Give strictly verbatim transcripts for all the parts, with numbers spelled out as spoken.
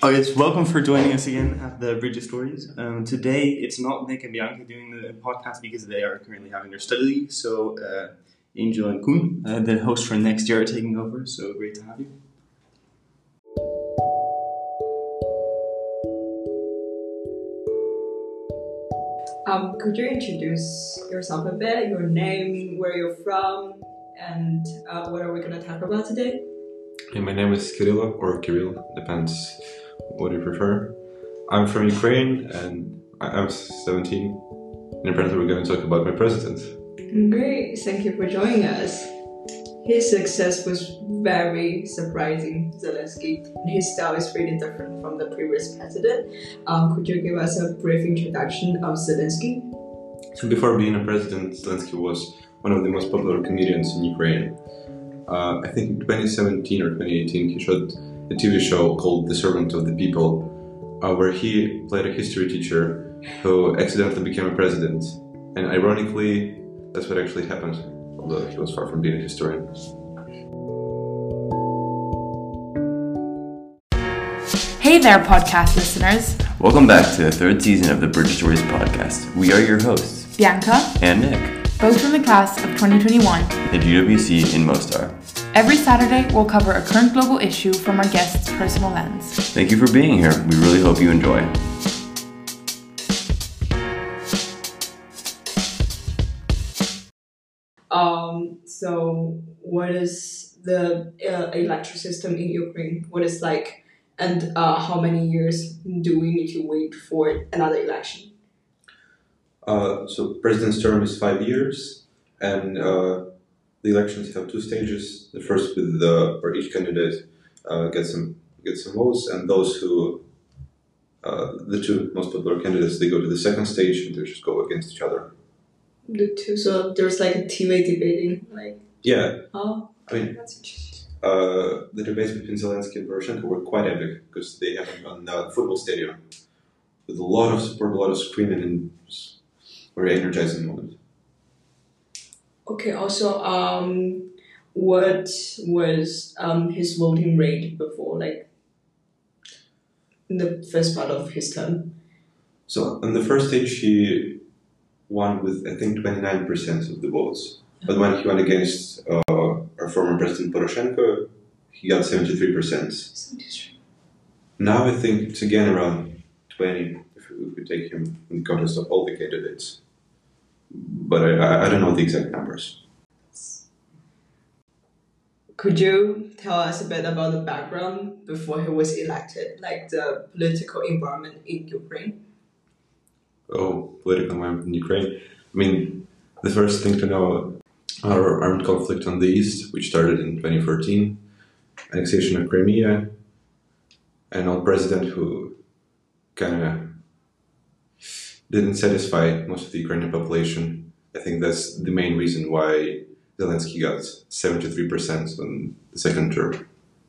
Oh yes, welcome for joining us again at the Bridge of Stories. Um, today it's not Nick and Bianca doing the podcast because they are currently having their study leave. So uh, Angel and Koen, uh, the host for next year, are taking over. So great to have you. Um, could you introduce yourself a bit, your name, where you're from, and uh, what are we going to talk about today? Hey, my name is Kirilla, or Kirill, depends what you prefer. I'm from Ukraine and I'm seventeen, and apparently we're going to talk about my president. Great, thank you for joining us. His success was very surprising, Zelensky. His style is really different from the previous president. Um, could you give us a brief introduction of Zelensky? So before being a president, Zelensky was one of the most popular comedians in Ukraine. Uh, I think in twenty seventeen or twenty eighteen he shot a T V show called The Servant of the People, uh, where he played a history teacher who accidentally became a president. And ironically, that's what actually happened, although he was far from being a historian. Hey there, podcast listeners. Welcome back to the third season of the Bridge of Stories podcast. We are your hosts, Bianca and Nick, both from the class of twenty twenty-one at G W C in Mostar. Every Saturday, we'll cover a current global issue from our guest's personal lens. Thank you for being here. We really hope you enjoy. Um, so what is the uh, electoral system in Ukraine? What is like, and uh, how many years do we need to wait for another election? Uh, so president's term is five years, and uh, the elections have two stages. The first with the where each candidate uh, gets some gets some votes, and those who uh, the two most popular candidates, they go to the second stage and they just go against each other. The two, so there's like a T V debating, like Yeah, oh, I mean, that's interesting. uh, the debates between Zelensky and Poroshenko were quite epic because they happened on a football stadium with a lot of support, a lot of screaming, and very energizing moment. Okay. Also, um, what was um his voting rate before, like in the first part of his term? So on the first stage, he won with I think twenty-nine percent of the votes. But when he went against uh, our former president Poroshenko, he got seventy-three percent. Now I think it's again around twenty if we could take him in the context of all the candidates. But I, I don't know the exact numbers. Could you tell us a bit about the background before he was elected, like the political environment in Ukraine? Oh, political environment in Ukraine. I mean, the first thing to know, our armed conflict on the east, which started in twenty fourteen, annexation of Crimea, and our president who kind of didn't satisfy most of the Ukrainian population. I think that's the main reason why Zelensky got seventy-three percent on the second term.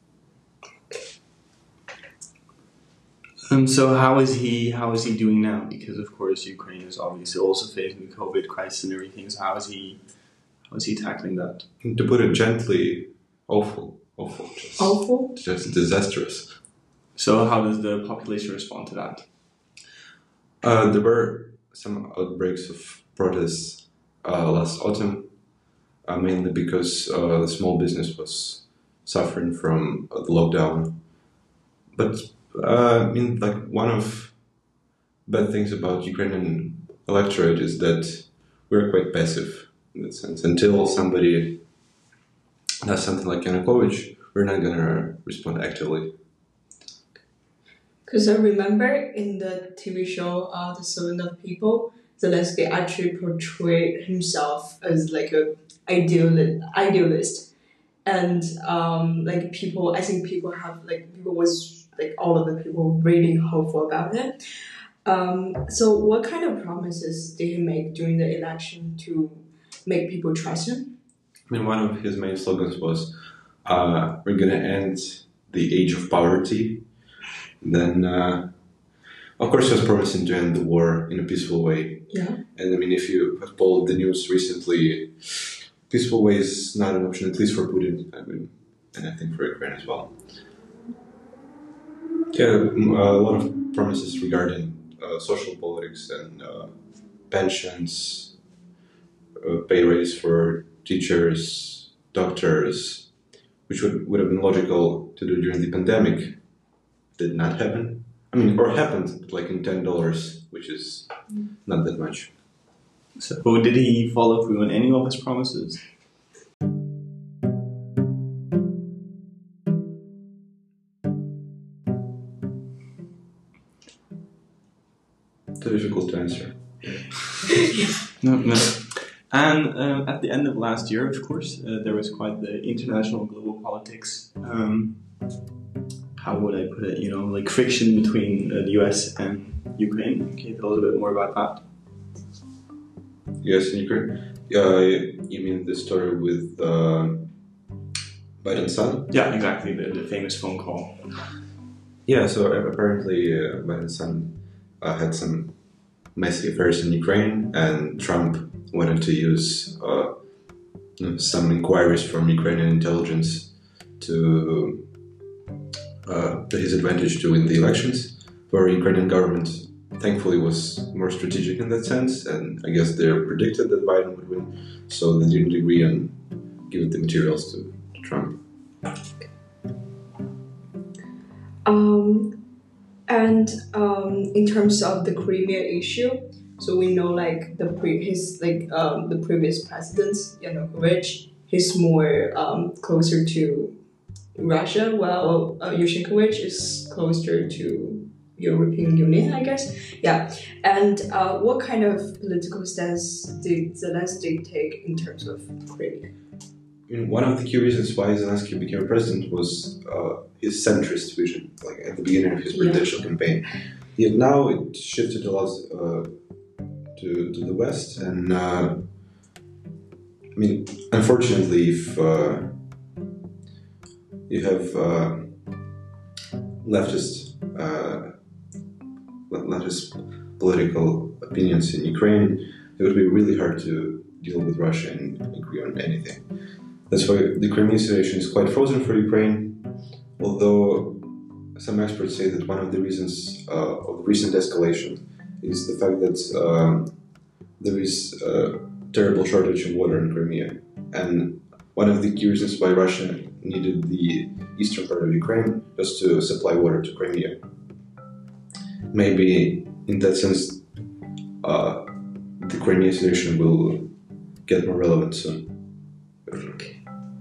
Um, so how is he? How is he doing now? Because of course Ukraine is obviously also facing the COVID crisis and everything. So how is he? How is he tackling that? To put it gently, awful, awful, just, Awful? just disastrous. So how does the population respond to that? Uh, there were some outbreaks of protests uh, last autumn, uh, mainly because uh, the small business was suffering from uh, the lockdown. But uh, I mean, like one of bad things about Ukrainian electorate is that we're quite passive in that sense. Until somebody does something like Yanukovych, we're not gonna respond actively. Because I remember in the T V show uh, The Servant of People, Zelensky actually portrayed himself as like a idealist, idealist. And um, like people, I think people have like people was like all of the people really hopeful about it. Um, so what kind of promises did he make during the election to make people trust him? I mean, one of his main slogans was, uh, we're gonna end the age of poverty. Then, uh, of course, he was promising to end the war in a peaceful way. Yeah. And I mean, if you have followed the news recently, peaceful way is not an option, at least for Putin, I mean, and I think for Ukraine as well. Yeah, m- a lot of promises regarding uh, social politics and uh, pensions, uh, pay raise for teachers, doctors, which would, would have been logical to do during the pandemic, did not happen. I mean, or happened, but like in ten dollars, which is not that much. So did he follow through on any of his promises? Too difficult to answer. No, no. And um, at the end of last year, of course, uh, there was quite the international global politics. Um, how would I put it? You know, like friction between uh, the U S and Ukraine. Can you tell us a bit more about that? Yes, in Ukraine. Uh, you mean the story with uh, Biden's son? Yeah, exactly. The, the famous phone call. Yeah, so apparently uh, Biden's son uh, had some messy affairs in Ukraine, and Trump wanted to use uh, some inquiries from Ukrainian intelligence to uh, to his advantage to win the elections, where Ukrainian government thankfully was more strategic in that sense, and I guess they predicted that Biden would win, so they didn't agree on giving the materials to, to Trump. Um, and um, in terms of the Crimea issue, so we know like the pre his like um, the previous president Yanukovych, he's more um, closer to Russia, while uh, Yushchenko is closer to European Union, I guess. Yeah. And uh, what kind of political stance did Zelensky take in terms of Crimea? I mean, one of the key reasons why Zelensky became president was uh, his centrist vision, like at the beginning of his presidential yeah. campaign. Yet now it shifted a lot uh, to to the West, and uh, I mean, unfortunately, if uh, you have uh, leftist uh, leftist political opinions in Ukraine, it would be really hard to deal with Russia and agree on anything. That's why the Crimean situation is quite frozen for Ukraine, although some experts say that one of the reasons uh, of the recent escalation is the fact that uh, there is a terrible shortage of water in Crimea. And one of the key reasons why Russia needed the eastern part of Ukraine was to supply water to Crimea. Maybe in that sense, uh, the Crimean situation will get more relevant soon. Okay.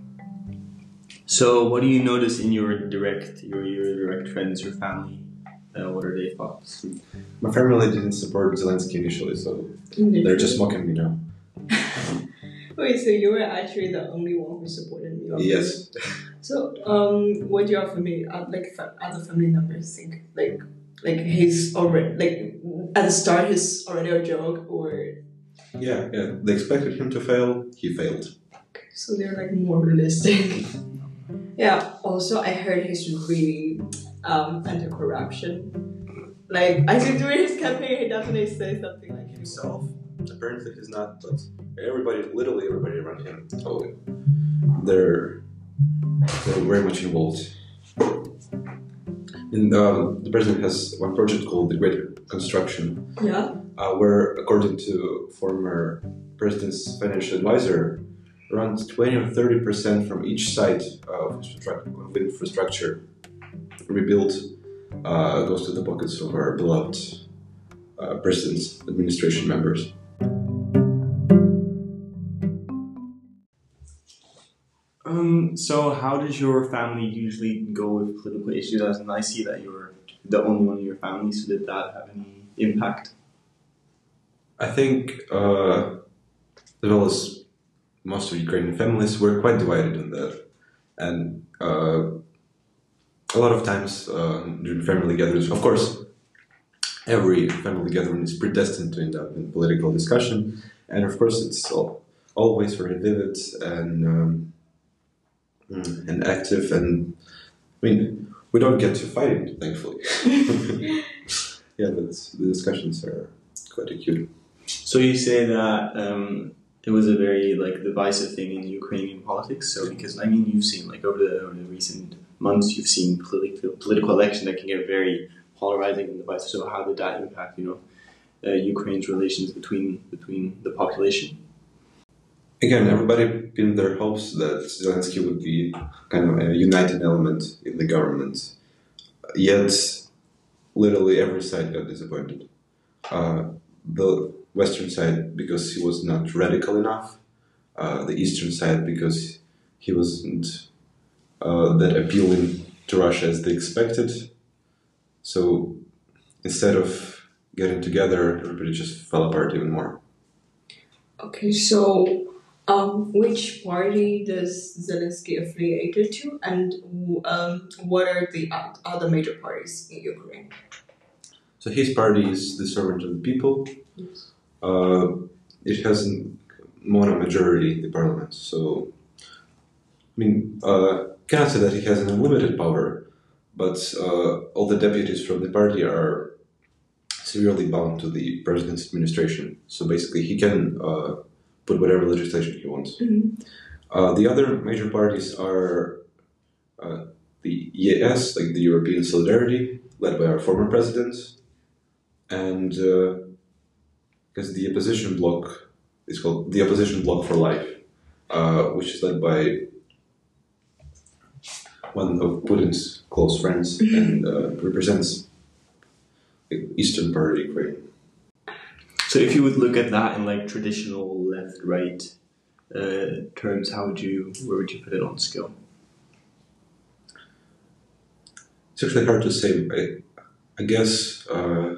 So, what do you notice in your direct, your, your direct friends, your family? Uh, what are their thoughts? My family didn't support Zelensky initially, so they're just mocking me now. Um, Wait, so you were actually the only one who supported me? Yes. So, um, what do your family, uh, like fa- other family members think? Like, like he's already, like at the start, he's already a joke, or? Yeah, yeah. They expected him to fail. He failed. Okay, so they're like more realistic. Yeah. Also, I heard he's really um, anti-corruption. Like, I think during his campaign, he definitely said something like himself. Apparently, he's not, but everybody, literally everybody around him, told him they're they're very much involved. And um, the president has one project called the Great Construction. Yeah. Uh, where, according to former president's financial advisor, around twenty or thirty percent from each site of infrastructure rebuilt uh, goes to the pockets of our beloved uh, president's administration members. Um, so, how does your family usually go with political issues? As in, I see that you're the only one in your family, so did that have any impact? I think, uh, as well as most of Ukrainian families, we're quite divided on that. And uh, a lot of times uh, during family gatherings, of course, every family gathering is predestined to end up in political discussion. And of course, it's all, always very vivid and um, and active. And I mean, we don't get to fight, thankfully. Yeah, but the discussions are quite acute. So you say that um, it was a very like divisive thing in Ukrainian politics. So because I mean you've seen like over the over the recent months, you've seen political political election that can get very polarizing and divisive. So how did that impact, you know, uh, Ukraine's relations between between the population? Again, everybody pinned their hopes that Zelensky would be kind of a uniting element in the government. Yet, literally every side got disappointed. Uh, the Western side because he was not radical enough. Uh, the Eastern side because he wasn't uh, that appealing to Russia as they expected. So instead of getting together, everybody just fell apart even more. Okay, so um, which party does Zelensky affiliated to, and um, what are the other major parties in Ukraine? So his party is the Servant of the People. Yes. Uh, it has more a majority in the parliament. So, I mean, uh, cannot say that he has an unlimited power, but uh, all the deputies from the party are severely bound to the president's administration. So basically, he can uh, put whatever legislation he wants. Mm-hmm. Uh, the other major parties are uh, the E A S, like the European Solidarity, led by our former president, and because uh, the opposition bloc is called the Opposition Bloc for Life, uh, which is led by one of Putin's close friends and uh, represents the eastern part of Ukraine. So if you would look at that in like traditional left-right uh, terms, how would you, where would you put it on scale? It's actually hard to say. I, I guess uh,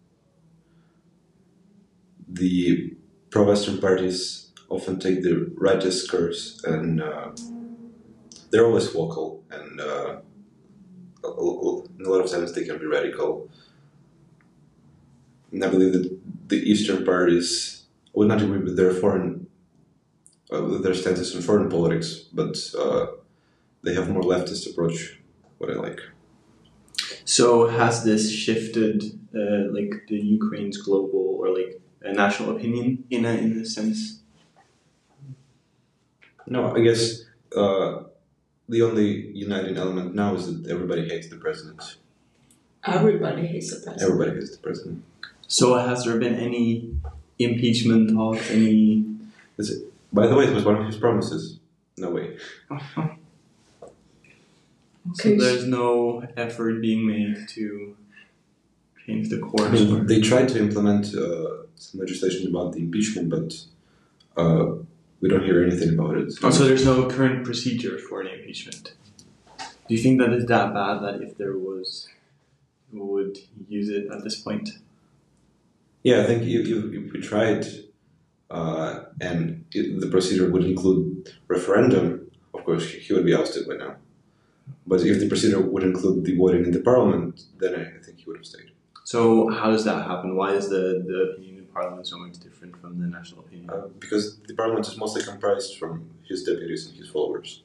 the pro-Western parties often take the right discourse and uh, they're always vocal, and uh, a lot of times they can be radical. And I believe that the Eastern parties would not agree with their foreign, uh, with their stances on foreign politics, but uh, they have more leftist approach, what I like. So has this shifted, uh, like the Ukraine's global or like a national opinion in a in a sense? No, I guess uh, the only uniting element now is that everybody hates the president. Everybody hates the president. Everybody hates the president. So has there been any impeachment talks? Any? Is it, by the way, it was one of his promises. No way. So Okay. there's no effort being made to change the I course. mean, they tried to implement uh, some legislation about the impeachment, but uh, we don't hear anything about it. Oh, so there's no current procedure for an impeachment. Do you think that is that bad that if there was, we would use it at this point? Yeah, I think if, if, if we tried uh, and it, the procedure would include referendum, of course, he would be ousted by now. But if the procedure would include the voting in the parliament, then I, I think he would have stayed. So how does that happen? Why is the, the opinion in parliament so much different from the national opinion? Uh, because the parliament is mostly comprised from his deputies and his followers.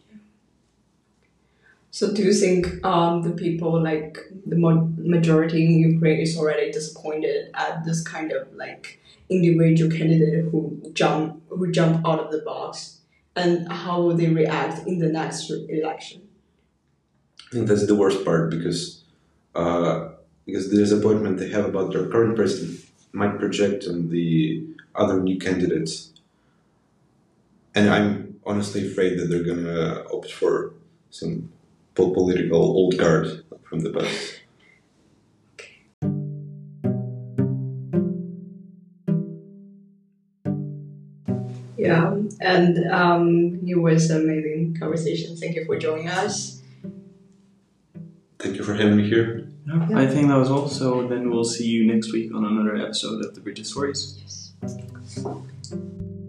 So do you think um, the people, like the mo- majority in Ukraine, is already disappointed at this kind of like individual candidate who jump who jump out of the box, and how will they react in the next election? I think that's the worst part because uh, because the disappointment they have about their current president might project on the other new candidates, and I'm honestly afraid that they're gonna opt for some political old guard from the past. Yeah, and um, it was an amazing conversation. Thank you for joining us. Thank you for having me here. No, I think that was all. So then we'll see you next week on another episode of the Bridges Stories. Yes.